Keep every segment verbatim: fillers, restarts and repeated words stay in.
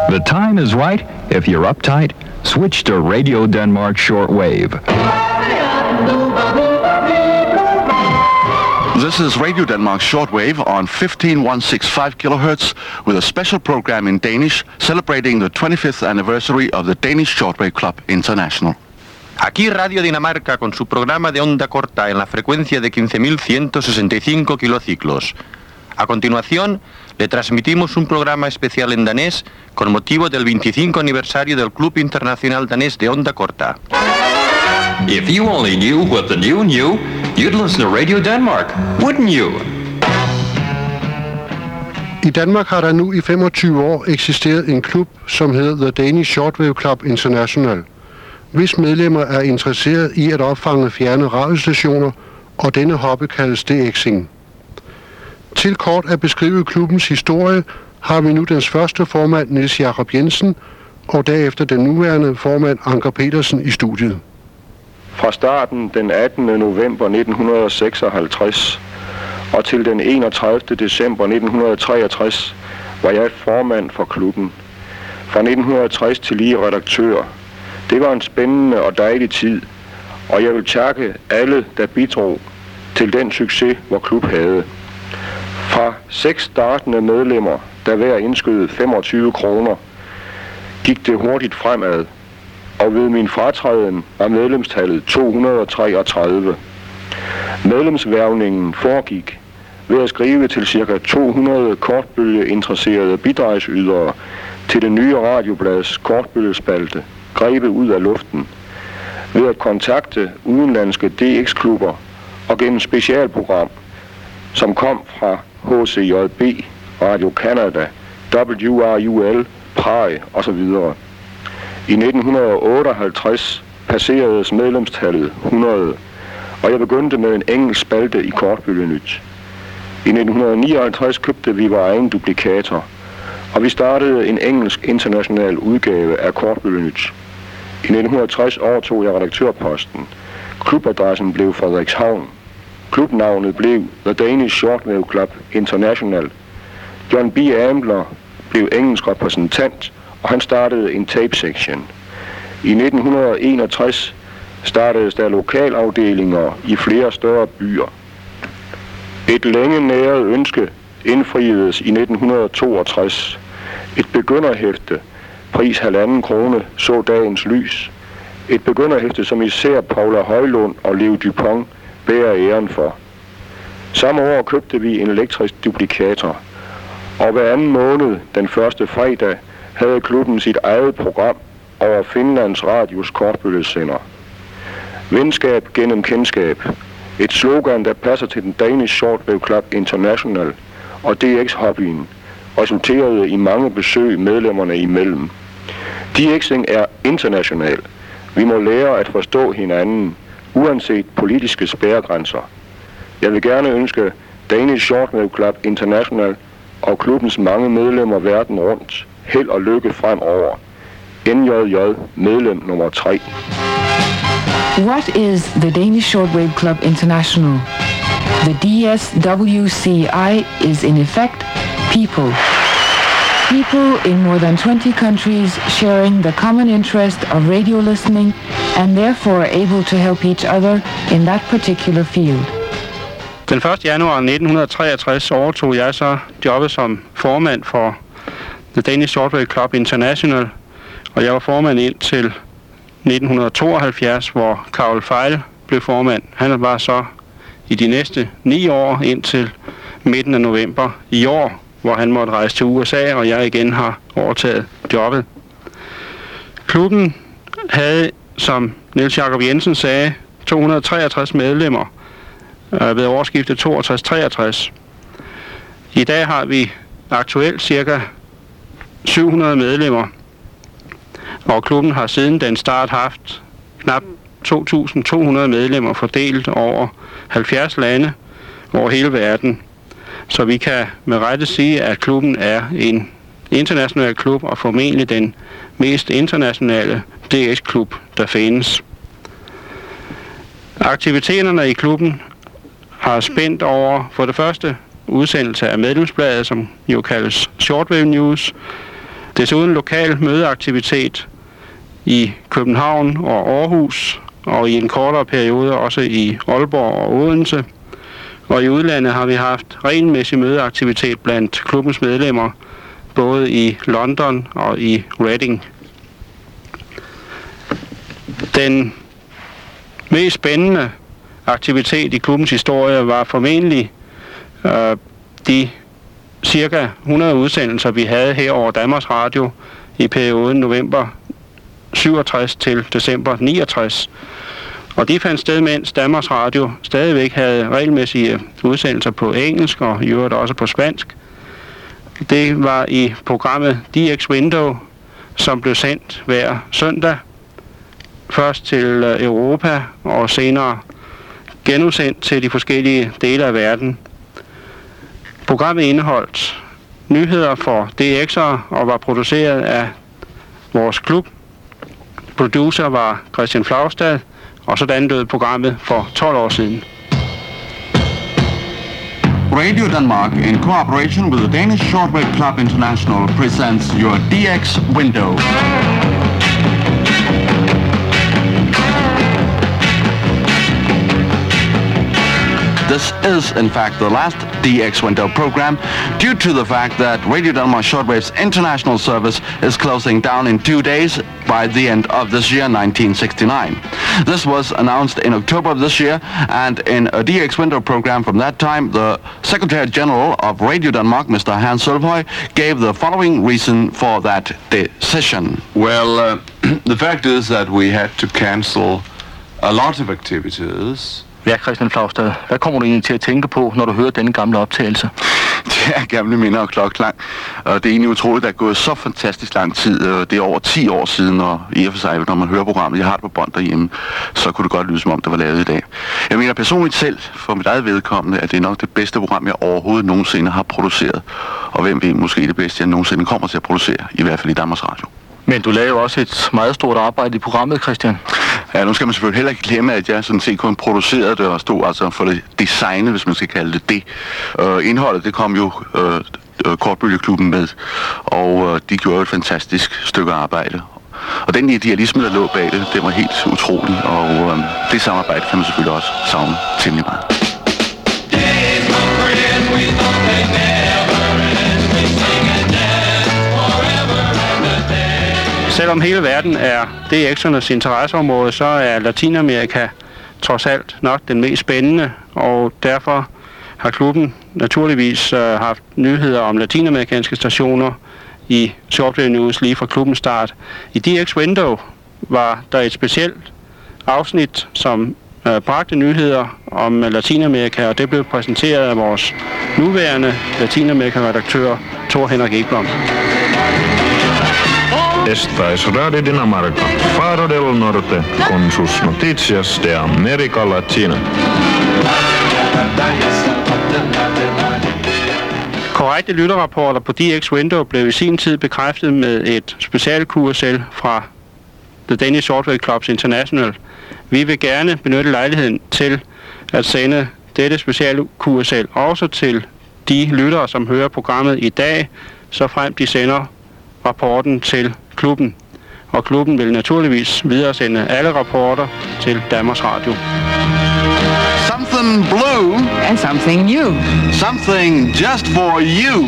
The time is right. If you're uptight, switch to Radio Denmark Shortwave. This is Radio Denmark Shortwave on fifteen one sixty-five kilohertz with a special program in Danish celebrating the twenty-fifth anniversary of the Danish Shortwave Club International. Aquí Radio Dinamarca con su programa de onda corta en la frecuencia de quince mil ciento sesenta y cinco kilociclos. A continuación, le transmitimos un programa especial en danés con motivo del veinticinco aniversario del Club Internacional Danés de Onda Corta. If you only knew what the new knew, you'd listen to Radio Denmark, wouldn't you? I Danmark har der nu i femogtyve år eksisteret en klub, som hedder The Danish Shortwave Club International, hvis medlemmer er interesseret i at opfange fjerne radiostationer, og denne hobby kaldes D-Xing. Til kort at beskrive klubbens historie har vi nu dens første formand Niels Jakob Jensen, og derefter den nuværende formand Anker Petersen i studiet. Fra starten den attende november nitten seksoghalvtreds og til den enogtredivte december nitten treogtres var jeg formand for klubben. Fra nitten tres til lige redaktør. Det var en spændende og dejlig tid, og jeg vil takke alle, der bidrog til den succes, hvor klub havde. Fra seks startende medlemmer, der hver indskød femogtyve kroner, gik det hurtigt fremad, og ved min fratræden var medlemstallet to hundrede og treogtredive. Medlemsværvningen foregik ved at skrive til ca. to hundrede kortbølgeinteresserede bidragsydere til det nye radioblads kortbølgespalte, grebet ud af luften, ved at kontakte udenlandske D X-klubber og gennem specialprogram, som kom fra H C J B, Radio Canada, W R U L, Prag osv. I nitten otteoghalvtreds passeredes medlemstallet hundrede, og jeg begyndte med en engelsk spalte i Kortbølgenyt. I nitten nioghalvtreds købte vi vores egen duplikator, og vi startede en engelsk international udgave af Kortbølgenyt. I nitten tres overtog jeg redaktørposten. Klubadressen blev Frederikshavn. Klubnavnet blev The Danish Shortwave Club International. John B. Ambler blev engelsk repræsentant, og han startede en tape section. I nitten enogtres startedes der lokalafdelinger i flere større byer. Et længe næret ønske indfriedes i nitten toogtres. Et begynderhæfte, pris halvanden krone, så dagens lys. Et begynderhæfte, som især Paula Højlund og Leo Dupont bærer æren for. Samme år købte vi en elektrisk duplikator, og hver anden måned, den første fredag, havde klubben sit eget program over Finlands Radios kortbølgesender. Venskab gennem kendskab. Et slogan, der passer til den Danish Shortwave Club International og D X-hobbyen, resulterede i mange besøg medlemmerne imellem. D-Xing er international. Vi må lære at forstå hinanden, uanset politiske spærregrænser. Jeg vil gerne ønske Danish Shortwave Club International og klubbens mange medlemmer verden rundt held og lykke fremover. N J J, medlem nummer tre. What is the Danish Shortwave Club International? The D S W C I is in effect people. People in more than twenty countries sharing the common interest of radio listening and therefore able to help each other in that particular field. Den første januar nitten treogtres overtog jeg så jobbet som formand for The Danish Shortwave Club International, og jeg var formand indtil nitten tooghalvfjerds, hvor Carl Feil blev formand. Han var så i de næste ni år indtil midten af november i år, hvor han måtte rejse til U S A, og jeg igen har overtaget jobbet. Klubben havde, som Niels Jakob Jensen sagde, to hundrede og treogtres medlemmer øh, ved årsskiftet toogtres treogtres. I dag har vi aktuelt cirka syv hundrede medlemmer, og klubben har siden den start haft knap to tusind to hundrede medlemmer fordelt over halvfjerds lande over hele verden. Så vi kan med rette sige, at klubben er en international klub og formentlig den mest internationale D X-klub, der findes. Aktiviteterne i klubben har spændt over for det første udsendelse af medlemsbladet, som jo kaldes Shortwave News, Desuden lokal mødeaktivitet i København og Aarhus, og i en kortere periode også i Aalborg og Odense. Og i udlandet har vi haft regelmæssig mødeaktivitet blandt klubbens medlemmer, både i London og i Reading. Den mest spændende aktivitet i klubbens historie var formentlig øh, de cirka hundrede udsendelser, vi havde her over Danmarks Radio i perioden november syvogtres til december niogtres. Og de fandt sted, mens Danmarks Radio stadigvæk havde regelmæssige udsendelser på engelsk og i øvrigt også på spansk. Det var i programmet D X Window, som blev sendt hver søndag. Først til Europa og senere genudsendt til de forskellige dele af verden. Programmet indeholdt nyheder for D X'ere og var produceret af vores klub. Producer var Christian Flagstad, og sådan lød programmet for tolv år siden. Radio Denmark, in cooperation with the Danish Shortwave Club International, presents your D X Window. This is, in fact, the last D X Window program due to the fact that Radio Denmark Shortwave's international service is closing down in two days by the end of this year, nineteen sixty-nine. This was announced in October of this year, and in a D X Window program from that time, the Secretary General of Radio Denmark, Mister Hans Sølvhøj, gave the following reason for that decision. Well, uh, the fact is that we had to cancel a lot of activities. Ja, Christian Flagstad, hvad kommer du egentlig til at tænke på, når du hører denne gamle optagelse? Det er gamle minder og klokklang, og det er egentlig utroligt, at der er gået så fantastisk lang tid. Det er over ti år siden, og i og for sig, når man hører programmet, jeg har det på bånd derhjemme, så kunne det godt lyde, som om det var lavet i dag. Jeg mener personligt selv, for mit eget vedkommende, at det er nok det bedste program, jeg overhovedet nogensinde har produceret. Og hvem ved, måske det bedste, jeg nogensinde kommer til at producere, i hvert fald i Danmarks Radio. Men du lavede jo også et meget stort arbejde i programmet, Christian. Ja, nu skal man selvfølgelig heller ikke glemme, at jeg sådan set kun producerede det og stod altså for det designet, hvis man skal kalde det det. Uh, indholdet, det kom jo uh, Kortbølgeklubben med, og uh, de gjorde et fantastisk stykke arbejde. Og den idealisme, der lå bag det, det var helt utrolig, og uh, det samarbejde kan man selvfølgelig også savne temmelig meget. Selvom hele verden er D X'ernes interesseområde, så er Latinamerika trods alt nok den mest spændende, og derfor har klubben naturligvis øh, haft nyheder om latinamerikanske stationer i Shortwave News lige fra klubbens start. I D X Window var der et specielt afsnit, som øh, bragte nyheder om Latinamerika, og det blev præsenteret af vores nuværende Latinamerika-redaktør, Thor Henrik Ekblom. Esta es Radio Dinamarca, Faro del Norte, con sus noticias de América Latina. Korrekte lytterrapporter på D X Window blev i sin tid bekræftet med et specialkursel fra The Danish Shortwave Club International. Vi vil gerne benytte lejligheden til at sende dette specialkursel også til de lyttere, som hører programmet i dag, så frem de sender rapporten til klubben. Og klubben vil naturligvis videresende alle rapporter til Danmarks Radio. Something blue And something new. Something just for you.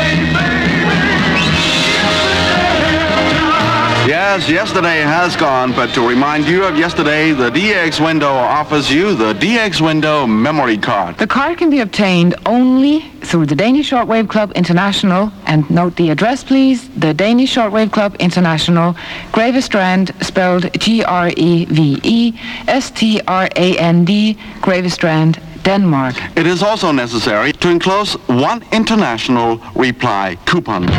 Yes, yesterday has gone, but to remind you of yesterday, the D X Window offers you the D X Window memory card. The card can be obtained only through the Danish Shortwave Club International, and note the address please, the Danish Shortwave Club International, Greve Strand, spelled G R E V E S T R A N D, Greve Strand, Denmark. It is also necessary to enclose one international reply coupon.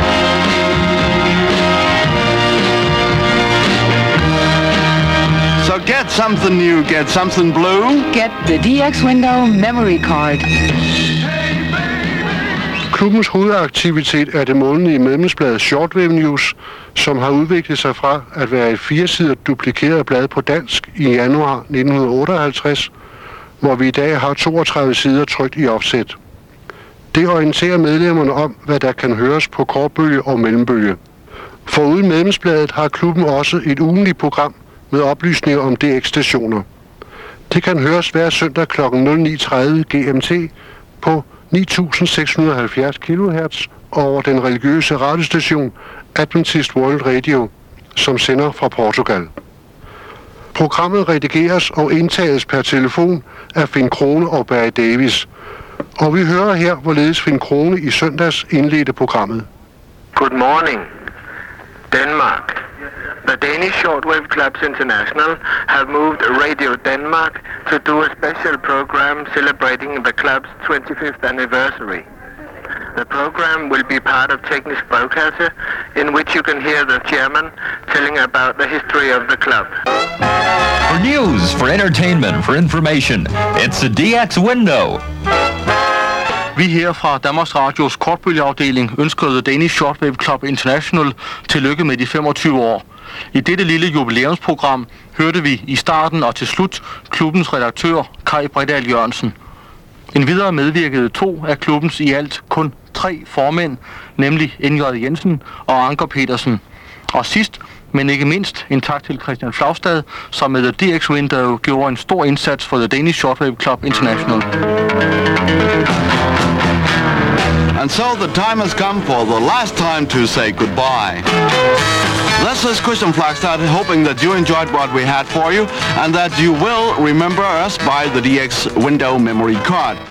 So get something new, get something blue. Get the D X Window memory card. Klubbens hovedaktivitet er det månedlige medlemsblad Shortwave News, som har udviklet sig fra at være et firesidet duplikeret blad på dansk i januar nitten otteoghalvtreds, hvor vi i dag har toogtredive sider trykt i offset. Det orienterer medlemmerne om, hvad der kan høres på kortbølge og mellembølge. Foruden medlemsbladet har klubben også et ugentligt program med oplysninger om D X-stationer. Det kan høres hver søndag kl. nul ni tredive G M T på ni tusind seks hundrede og halvfjerds kilohertz over den religiøse radiostation Adventist World Radio, som sender fra Portugal. Programmet redigeres og indtages per telefon af Finn Krone og Barry Davis, og vi hører her, hvorledes Finn Krone i søndags indledte programmet. Good morning, Denmark. The Danish Shortwave Clubs International have moved Radio Denmark to do a special program celebrating the club's twenty-fifth anniversary. The program will be part of Teknisk Brevkasse, in which you can hear the chairman telling about the history of the club. For news, for entertainment, for information, it's the D X window. Vi her fra Danmarks Radios kortbølgeafdeling ønsker The Danish Shortwave Club International tillykke med de femogtyve år. I dette lille jubilæumsprogram hørte vi i starten og til slut klubbens redaktør Kai Bredal Jørgensen. Endvidere medvirkede to af klubbens i alt kun tre formænd, nemlig N J Jensen og Anker Petersen. Og sidst, men ikke mindst, en tak til Christian Flagstad, som med The D X Window gjorde en stor indsats for The Danish Shortwave Club International. And so the time has come for the last time to say goodbye. This is Christian Flagstad, hoping that you enjoyed what we had for you and that you will remember us by the D X Window memory card.